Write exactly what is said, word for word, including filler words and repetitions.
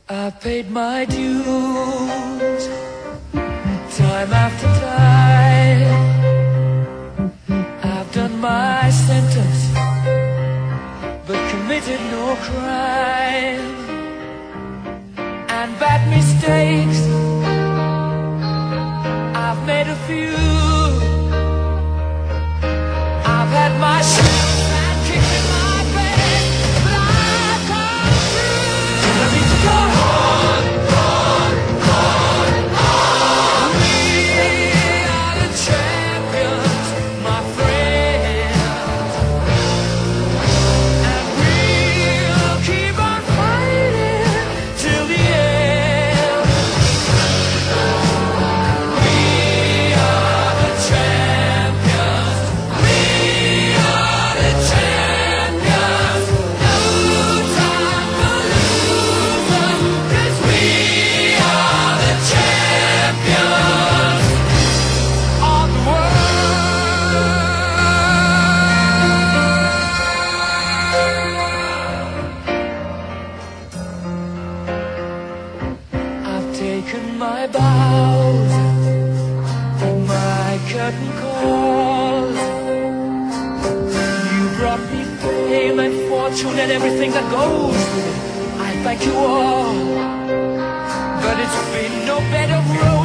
I paid my dues time after time. I've done my sentence but committed no crime. And bad mistakes I've made a few. I've had my share and kicked in my bed, but I've come through. I need to go on, on, on, on. We are the champions, my friends, and we'll keep on fighting till the end. We are the champions. We are the champions. No time for losers, 'cause we are the champions of the world. I've taken my bows and my curtain calls. You brought me fame and fortune and everything that goes with it. I thank you all, but it's been no bed of roses.